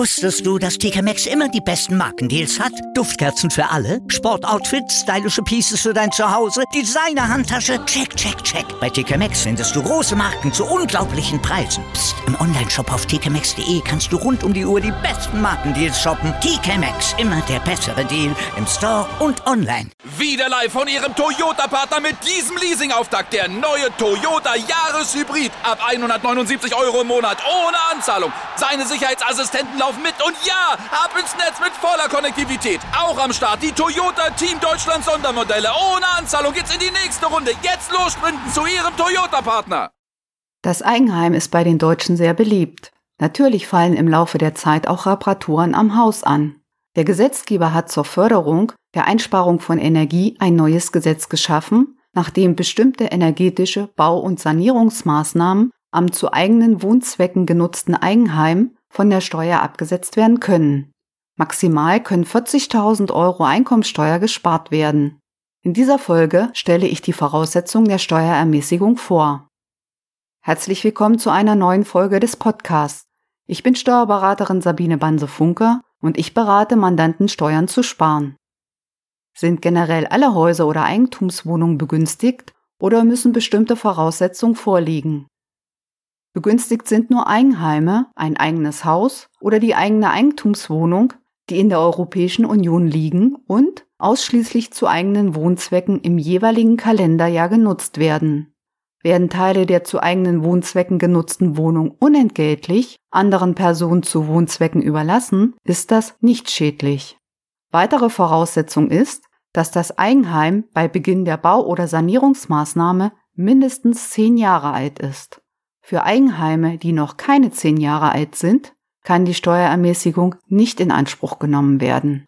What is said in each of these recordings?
Wusstest du, dass TK Maxx immer die besten Markendeals hat? Duftkerzen für alle, Sportoutfits, stylische Pieces für dein Zuhause, Designer-Handtasche, check, check, check. Bei TK Maxx findest du große Marken zu unglaublichen Preisen. Psst. Im Onlineshop auf tkmaxx.de kannst du rund um die Uhr die besten Markendeals shoppen. TK Maxx, immer der bessere Deal im Store und online. Wieder live von Ihrem Toyota-Partner mit diesem Leasing-Auftakt. Der neue Toyota Jahreshybrid. Ab 179 € im Monat. Ohne Anzahlung. Seine Sicherheitsassistenten laufen mit. Und ja, ab ins Netz mit voller Konnektivität. Auch am Start die Toyota Team Deutschland Sondermodelle. Ohne Anzahlung geht's in die nächste Runde. Jetzt los sprinten zu Ihrem Toyota-Partner. Das Eigenheim ist bei den Deutschen sehr beliebt. Natürlich fallen im Laufe der Zeit auch Reparaturen am Haus an. Der Gesetzgeber hat zur Förderung der Einsparung von Energie ein neues Gesetz geschaffen, nachdem bestimmte energetische Bau- und Sanierungsmaßnahmen am zu eigenen Wohnzwecken genutzten Eigenheim von der Steuer abgesetzt werden können. Maximal können 40.000 € Einkommensteuer gespart werden. In dieser Folge stelle ich die Voraussetzungen der Steuerermäßigung vor. Herzlich willkommen zu einer neuen Folge des Podcasts. Ich bin Steuerberaterin Sabine Banse-Funke und ich berate Mandanten, Steuern zu sparen. Sind generell alle Häuser oder Eigentumswohnungen begünstigt oder müssen bestimmte Voraussetzungen vorliegen? Begünstigt sind nur Eigenheime, ein eigenes Haus oder die eigene Eigentumswohnung, die in der Europäischen Union liegen und ausschließlich zu eigenen Wohnzwecken im jeweiligen Kalenderjahr genutzt werden. Werden Teile der zu eigenen Wohnzwecken genutzten Wohnung unentgeltlich anderen Personen zu Wohnzwecken überlassen, ist das nicht schädlich. Weitere Voraussetzung ist, dass das Eigenheim bei Beginn der Bau- oder Sanierungsmaßnahme mindestens 10 Jahre alt ist. Für Eigenheime, die noch keine 10 Jahre alt sind, kann die Steuerermäßigung nicht in Anspruch genommen werden.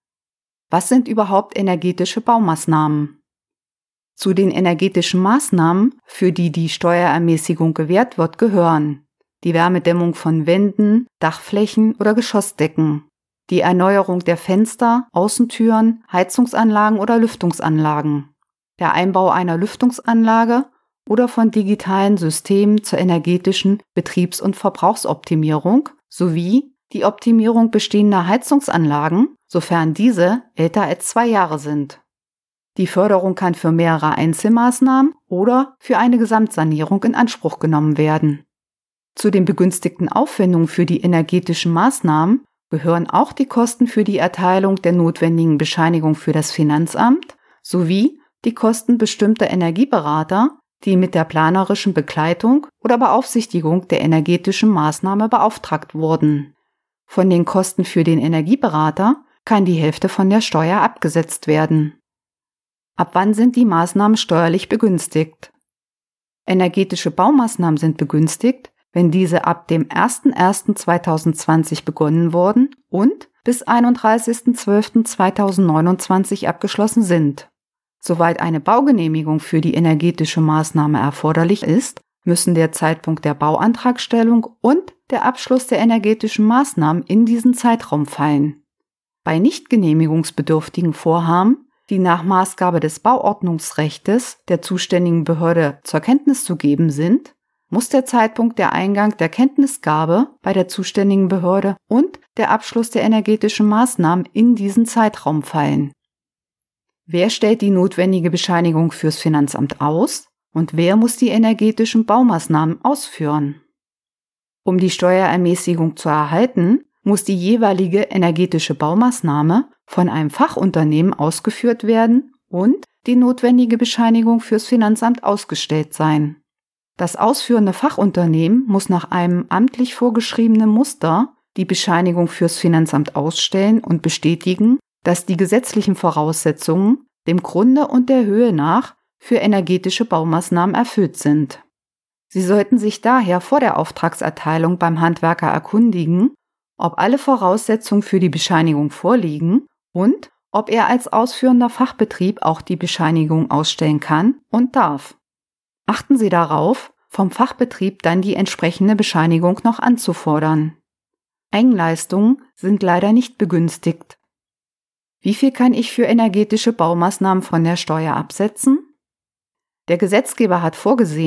Was sind überhaupt energetische Baumaßnahmen? Zu den energetischen Maßnahmen, für die die Steuerermäßigung gewährt wird, gehören die Wärmedämmung von Wänden, Dachflächen oder Geschossdecken, die Erneuerung der Fenster, Außentüren, Heizungsanlagen oder Lüftungsanlagen, der Einbau einer Lüftungsanlage oder von digitalen Systemen zur energetischen Betriebs- und Verbrauchsoptimierung sowie die Optimierung bestehender Heizungsanlagen, sofern diese älter als 2 Jahre sind. Die Förderung kann für mehrere Einzelmaßnahmen oder für eine Gesamtsanierung in Anspruch genommen werden. Zu den begünstigten Aufwendungen für die energetischen Maßnahmen gehören auch die Kosten für die Erteilung der notwendigen Bescheinigung für das Finanzamt sowie die Kosten bestimmter Energieberater, die mit der planerischen Begleitung oder Beaufsichtigung der energetischen Maßnahme beauftragt wurden. Von den Kosten für den Energieberater kann die Hälfte von der Steuer abgesetzt werden. Ab wann sind die Maßnahmen steuerlich begünstigt? Energetische Baumaßnahmen sind begünstigt, wenn diese ab dem 01.01.2020 begonnen wurden und bis 31.12.2029 abgeschlossen sind. Soweit eine Baugenehmigung für die energetische Maßnahme erforderlich ist, müssen der Zeitpunkt der Bauantragstellung und der Abschluss der energetischen Maßnahmen in diesen Zeitraum fallen. Bei nicht genehmigungsbedürftigen Vorhaben, die nach Maßgabe des Bauordnungsrechtes der zuständigen Behörde zur Kenntnis zu geben sind, muss der Zeitpunkt der Eingang der Kenntnisgabe bei der zuständigen Behörde und der Abschluss der energetischen Maßnahmen in diesen Zeitraum fallen. Wer stellt die notwendige Bescheinigung fürs Finanzamt aus und wer muss die energetischen Baumaßnahmen ausführen? Um die Steuerermäßigung zu erhalten, muss die jeweilige energetische Baumaßnahme von einem Fachunternehmen ausgeführt werden und die notwendige Bescheinigung fürs Finanzamt ausgestellt sein. Das ausführende Fachunternehmen muss nach einem amtlich vorgeschriebenen Muster die Bescheinigung fürs Finanzamt ausstellen und bestätigen, dass die gesetzlichen Voraussetzungen dem Grunde und der Höhe nach für energetische Baumaßnahmen erfüllt sind. Sie sollten sich daher vor der Auftragserteilung beim Handwerker erkundigen, ob alle Voraussetzungen für die Bescheinigung vorliegen und ob er als ausführender Fachbetrieb auch die Bescheinigung ausstellen kann und darf. Achten Sie darauf, vom Fachbetrieb dann die entsprechende Bescheinigung noch anzufordern. Eigenleistungen sind leider nicht begünstigt. Wie viel kann ich für energetische Baumaßnahmen von der Steuer absetzen? Der Gesetzgeber hat vorgesehen,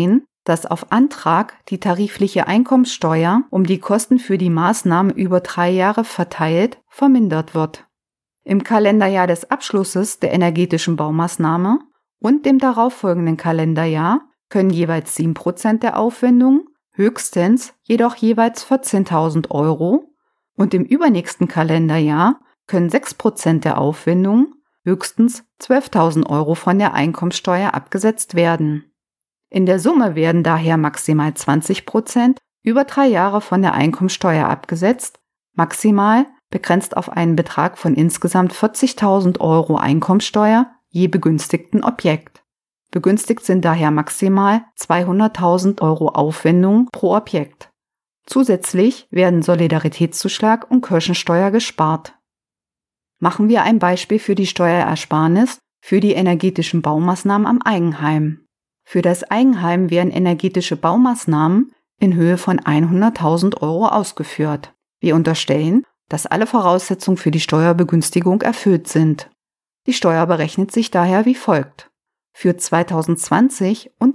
dass auf Antrag die tarifliche Einkommenssteuer um die Kosten für die Maßnahmen über 3 Jahre verteilt vermindert wird. Im Kalenderjahr des Abschlusses der energetischen Baumaßnahme und dem darauffolgenden Kalenderjahr können jeweils 7% der Aufwendung, höchstens jedoch jeweils 14.000 Euro, und im übernächsten Kalenderjahr können 6% der Aufwendung, höchstens 12.000 Euro von der Einkommenssteuer abgesetzt werden. In der Summe werden daher maximal 20% über 3 Jahre von der Einkommenssteuer abgesetzt, maximal begrenzt auf einen Betrag von insgesamt 40.000 Euro Einkommenssteuer je begünstigten Objekt. Begünstigt sind daher maximal 200.000 Euro Aufwendungen pro Objekt. Zusätzlich werden Solidaritätszuschlag und Kirchensteuer gespart. Machen wir ein Beispiel für die Steuerersparnis für die energetischen Baumaßnahmen am Eigenheim. Für das Eigenheim werden energetische Baumaßnahmen in Höhe von 100.000 Euro ausgeführt. Wir unterstellen, dass alle Voraussetzungen für die Steuerbegünstigung erfüllt sind. Die Steuer berechnet sich daher wie folgt. Für 2020 und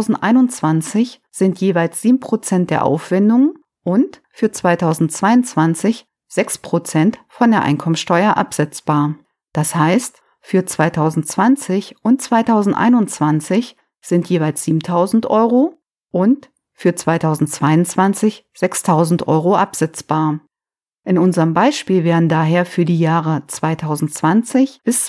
2021 sind jeweils 7% der Aufwendungen und für 2022 6% von der Einkommenssteuer absetzbar. Das heißt, für 2020 und 2021 sind jeweils 7.000 Euro und für 2022 6.000 Euro absetzbar. In unserem Beispiel werden daher für die Jahre 2020 bis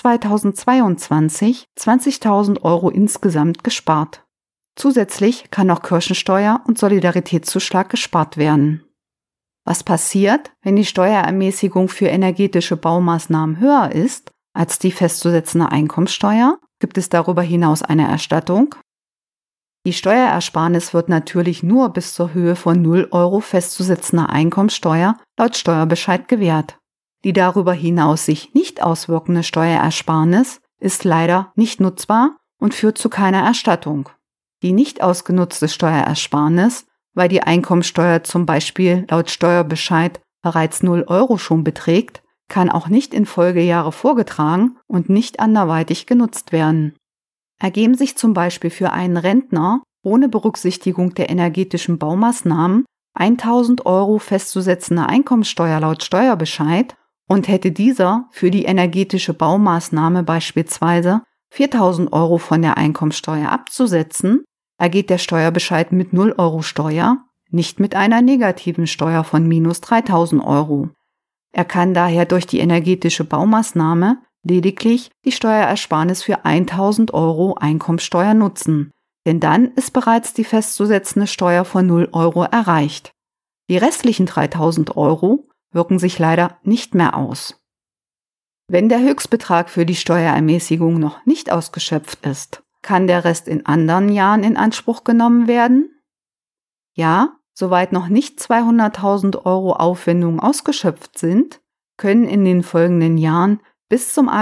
2022 20.000 Euro insgesamt gespart. Zusätzlich kann auch Kirchensteuer und Solidaritätszuschlag gespart werden. Was passiert, wenn die Steuerermäßigung für energetische Baumaßnahmen höher ist als die festzusetzende Einkommenssteuer? Gibt es darüber hinaus eine Erstattung? Die Steuerersparnis wird natürlich nur bis zur Höhe von 0 Euro festzusetzender Einkommenssteuer laut Steuerbescheid gewährt. Die darüber hinaus sich nicht auswirkende Steuerersparnis ist leider nicht nutzbar und führt zu keiner Erstattung. Die nicht ausgenutzte Steuerersparnis, weil die Einkommenssteuer zum Beispiel laut Steuerbescheid bereits 0 Euro schon beträgt, kann auch nicht in Folgejahre vorgetragen und nicht anderweitig genutzt werden. Ergeben sich zum Beispiel für einen Rentner ohne Berücksichtigung der energetischen Baumaßnahmen 1.000 Euro festzusetzende Einkommenssteuer laut Steuerbescheid und hätte dieser für die energetische Baumaßnahme beispielsweise 4.000 Euro von der Einkommenssteuer abzusetzen, ergeht der Steuerbescheid mit 0 Euro Steuer, nicht mit einer negativen Steuer von minus 3.000 Euro. Er kann daher durch die energetische Baumaßnahme lediglich die Steuerersparnis für 1.000 Euro Einkommenssteuer nutzen, denn dann ist bereits die festzusetzende Steuer von 0 Euro erreicht. Die restlichen 3.000 Euro wirken sich leider nicht mehr aus. Wenn der Höchstbetrag für die Steuerermäßigung noch nicht ausgeschöpft ist, kann der Rest in anderen Jahren in Anspruch genommen werden? Ja, soweit noch nicht 200.000 Euro Aufwendungen ausgeschöpft sind, können in den folgenden Jahren bis zum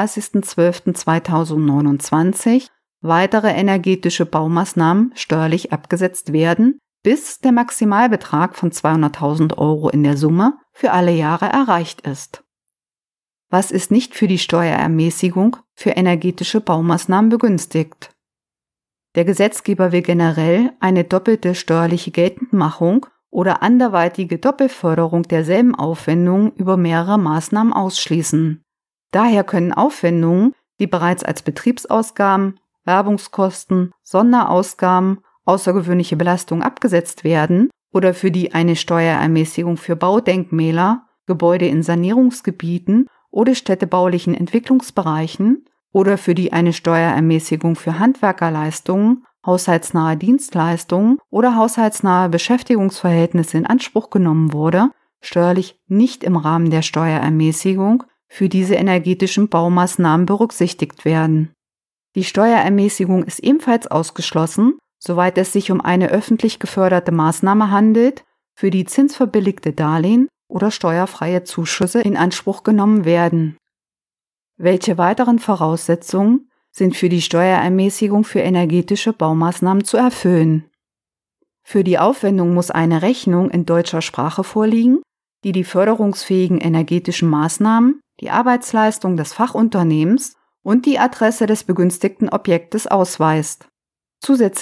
31.12.2029 weitere energetische Baumaßnahmen steuerlich abgesetzt werden, bis der Maximalbetrag von 200.000 Euro in der Summe für alle Jahre erreicht ist. Was ist nicht für die Steuerermäßigung für energetische Baumaßnahmen begünstigt? Der Gesetzgeber will generell eine doppelte steuerliche Geltendmachung oder anderweitige Doppelförderung derselben Aufwendungen über mehrere Maßnahmen ausschließen. Daher können Aufwendungen, die bereits als Betriebsausgaben, Werbungskosten, Sonderausgaben, außergewöhnliche Belastungen abgesetzt werden oder für die eine Steuerermäßigung für Baudenkmäler, Gebäude in Sanierungsgebieten oder städtebaulichen Entwicklungsbereichen oder für die eine Steuerermäßigung für Handwerkerleistungen, haushaltsnahe Dienstleistungen oder haushaltsnahe Beschäftigungsverhältnisse in Anspruch genommen wurde, steuerlich nicht im Rahmen der Steuerermäßigung für diese energetischen Baumaßnahmen berücksichtigt werden. Die Steuerermäßigung ist ebenfalls ausgeschlossen, soweit es sich um eine öffentlich geförderte Maßnahme handelt, für die zinsverbilligte Darlehen oder steuerfreie Zuschüsse in Anspruch genommen werden. Welche weiteren Voraussetzungen sind für die Steuerermäßigung für energetische Baumaßnahmen zu erfüllen? Für die Aufwendung muss eine Rechnung in deutscher Sprache vorliegen, die die förderungsfähigen energetischen Maßnahmen, die Arbeitsleistung des Fachunternehmens und die Adresse des begünstigten Objektes ausweist. Zusätzlich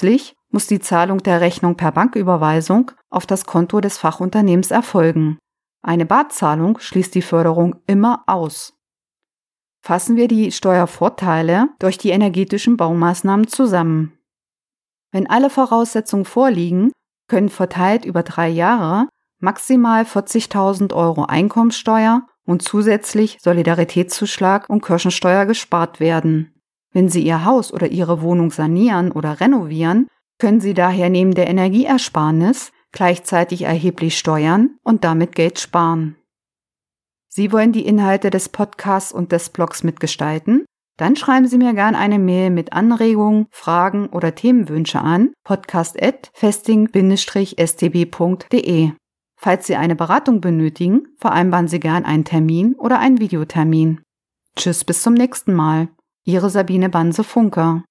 muss die Zahlung der Rechnung per Banküberweisung auf das Konto des Fachunternehmens erfolgen. Eine Barzahlung schließt die Förderung immer aus. Fassen wir die Steuervorteile durch die energetischen Baumaßnahmen zusammen. Wenn alle Voraussetzungen vorliegen, können verteilt über 3 Jahre maximal 40.000 € Einkommensteuer und zusätzlich Solidaritätszuschlag und Kirchensteuer gespart werden. Wenn Sie Ihr Haus oder Ihre Wohnung sanieren oder renovieren, können Sie daher neben der Energieersparnis gleichzeitig erheblich steuern und damit Geld sparen. Sie wollen die Inhalte des Podcasts und des Blogs mitgestalten? Dann schreiben Sie mir gerne eine Mail mit Anregungen, Fragen oder Themenwünsche an podcast@festing-stb.de. Falls Sie eine Beratung benötigen, vereinbaren Sie gern einen Termin oder einen Videotermin. Tschüss, bis zum nächsten Mal. Ihre Sabine Banse-Funker.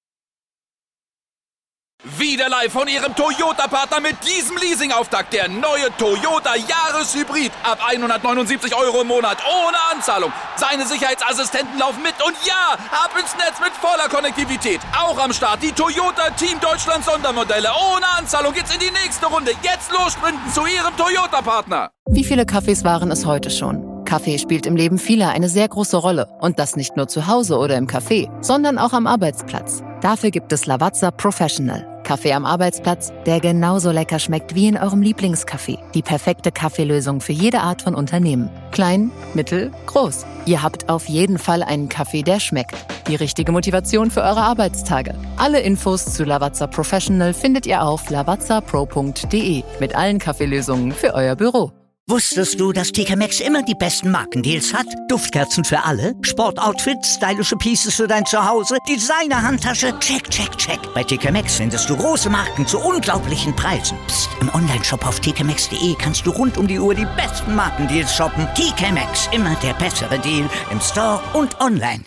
Wieder live von Ihrem Toyota-Partner mit diesem Leasing-Auftakt. Der neue Toyota Jahreshybrid. Ab 179 € im Monat. Ohne Anzahlung. Seine Sicherheitsassistenten laufen mit. Und ja, ab ins Netz mit voller Konnektivität. Auch am Start die Toyota Team Deutschland Sondermodelle. Ohne Anzahlung geht's in die nächste Runde. Jetzt los sprinten zu Ihrem Toyota-Partner. Wie viele Kaffees waren es heute schon? Kaffee spielt im Leben vieler eine sehr große Rolle. Und das nicht nur zu Hause oder im Café, sondern auch am Arbeitsplatz. Dafür gibt es Lavazza Professional. Kaffee am Arbeitsplatz, der genauso lecker schmeckt wie in eurem Lieblingscafé. Die perfekte Kaffeelösung für jede Art von Unternehmen. Klein, mittel, groß. Ihr habt auf jeden Fall einen Kaffee, der schmeckt. Die richtige Motivation für eure Arbeitstage. Alle Infos zu Lavazza Professional findet ihr auf lavazzapro.de mit allen Kaffeelösungen für euer Büro. Wusstest du, dass TK Maxx immer die besten Markendeals hat? Duftkerzen für alle, Sportoutfits, stylische Pieces für dein Zuhause, Designer-Handtasche, check, check, check. Bei TK Maxx findest du große Marken zu unglaublichen Preisen. Psst. Im Onlineshop auf tkmaxx.de kannst du rund um die Uhr die besten Markendeals shoppen. TK Maxx, immer der bessere Deal im Store und online.